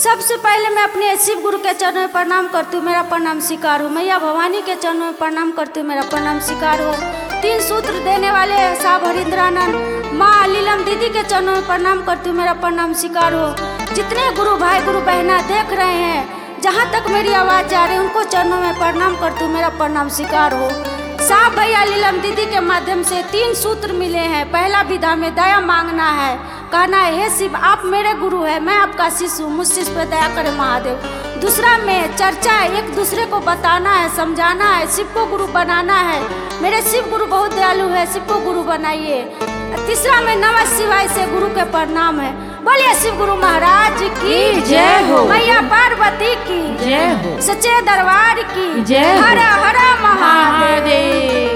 सबसे पहले मैं अपने शिव गुरु के चरणों में प्रणाम करती हूँ, मेरा प्रणाम स्वीकार हो। मैया भवानी के चरणों में प्रणाम करती हूँ, मेरा प्रणाम स्वीकार हो। 3 सूत्र देने वाले साहब हरिंद्रानंद माँ लीलम दीदी के चरणों में प्रणाम करती हूँ, मेरा प्रणाम स्वीकार हो। जितने गुरु भाई गुरु बहना देख रहे हैं, जहाँ तक मेरी आवाज़ जा रही है, उनको चरणों में प्रणाम करती हूँ, मेरा प्रणाम स्वीकार हो। साहब भैया लीलम दीदी के माध्यम से 3 सूत्र मिले हैं। पहला विधा में दया मांगना है, कहना है हे शिव आप मेरे गुरु हैं, मैं आपका शिष्य हूँ, मुझ शिष्य पर दया करें महादेव। दूसरा में चर्चा है, एक दूसरे को बताना है, समझाना है, शिव को गुरु बनाना है। मेरे शिव गुरु बहुत दयालु है, शिव को गुरु बनाइए। तीसरा में नमः शिवाय से गुरु के प्रणाम है। बोलिए शिव गुरु महाराज की जय हो, मैया पार्वती की जय हो, सच्चे दरबार की जय हो। हर हर महादेव।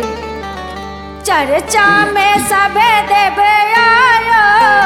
चर्चा में सबे देवे आयो,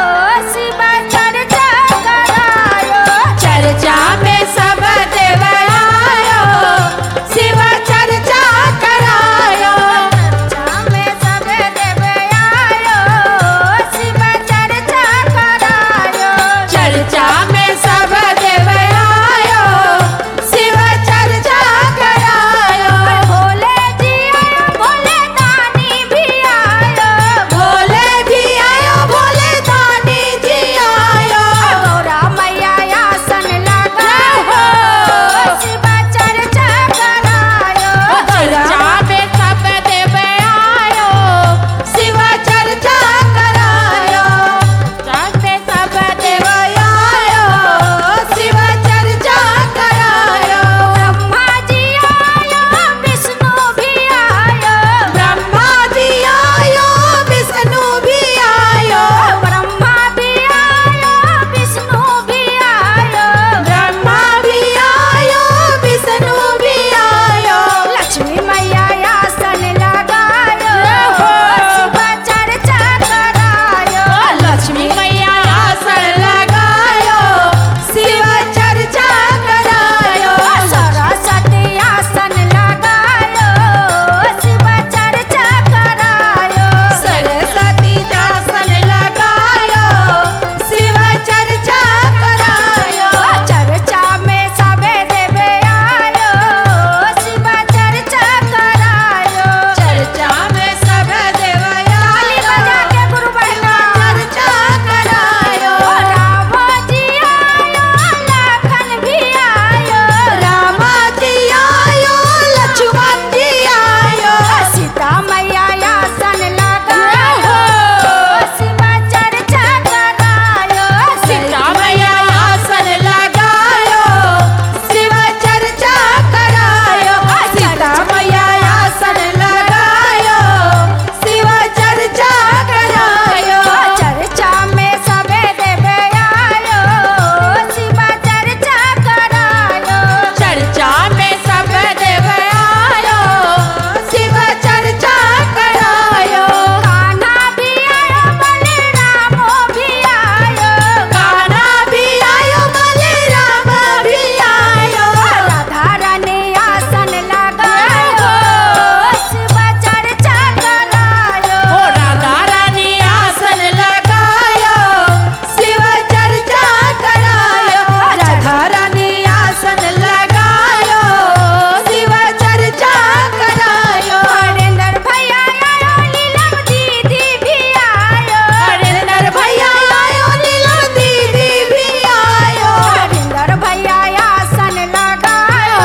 शिव चर्चा करायो। चर्चा में सब देव आयो, शिव चर्चा करायो। चर्चा में सबे देवे आयो, शिव चर्चा करायो। चर्चा में सब देव आयो, शिव चर्चा करायो। भोले जी आयो, भोले दानी भी आयो। भोले भी आयो, भोले दानी जी आयो। गौरा मैया आसन लगायो, शिव चर्चा करायो। चर्चा में सब देव आयो, शिव चर्चा करायो। चर्चा में सब देव आयो, शिव चर्चा करायो। ब्रह्मा जी आयो, विष्णु भी आयो। ब्रह्मा जी आयो, विष्णु भी आयो। ब्रह्मा भी आयो, विष्णु भी आयो। ब्रह्मा भी आयो, विष्णु भी आयो। लक्ष्मी मैया आसन लगायो, शिव चर्चा करायो। लक्ष्मी मैया आसन लगायो, शिव चर्चा करायो। सरस्वती आसन लगायो, शिव चर्चा करायो। सरस्वती आसन लगायो, शिव चर्चा करायो। चर्चा में सबे देवे आयो, शिव चर्चा करायो। चर्चा में सब देव ताली बजा आयो, के गुरु बहना चर्चा करायो। राम जी आयो, लखन भी आयो। रामा जी आयो, लक्ष्मण जी आयो। सीता मैया आसन लगायो, शिव चर्चा करायो। सीता मैया आसन लगायो, शिव चर्चा करायो। सीता मैया आसन लगायो, शिव चर्चा करायो। चर्चा में सबे देवे आयो, शिव चर्चा करायो। चर्चा में सब देव आयो, शिव चर्चा करायो। कान्हा भी आयो, बलरामो भी आयो। कान्हा भी आयो, बलराम भी आयो। राधा रानी आसन लगायो, शिव चर्चा करायो। ओ राधा रानी आसन लगायो, शिव चर्चा करायो। राधा रानी आसन लगायो, शिव चर्चा करायो। हरेंद्र भैया आयो, लीलम दीदी भी आयो। हरिंदर भैया आयो, लीला दीदी भी आयो। हरेंद्र भैया आसन लगायो,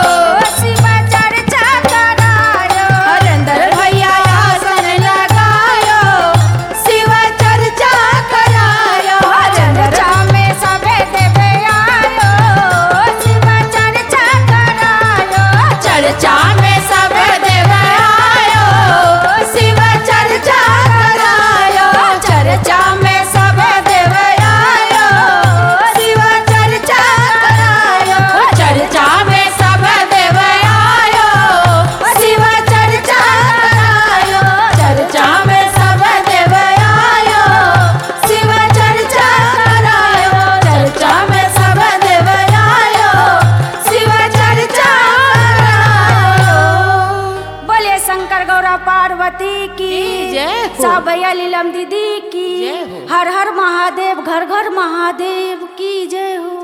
शिव चर्चा करायो। हरिंदर भैया आसन लगायो, शिव चर्चा करायो। चर्चा में सबे देवे आयो, शिव चर्चा करायो। चर्चा में सब देव आयो, शिव चर्चा करायो। चर्चा में सब देव आयो, शिव चर्चा करायो। चर्चा में सब देव आयो, शिव चर्चा करायो। चर्चा में सब देव आयो, शिव चर्चा करायो। चर्चा में सब देव आयो, शिव चर्चा करायो। बोले शंकर गौरा पार्वती की जय हो। साहब भैया लीलम दीदी की जय हो। हर हर महादेव, घर घर महादेव की जय हो।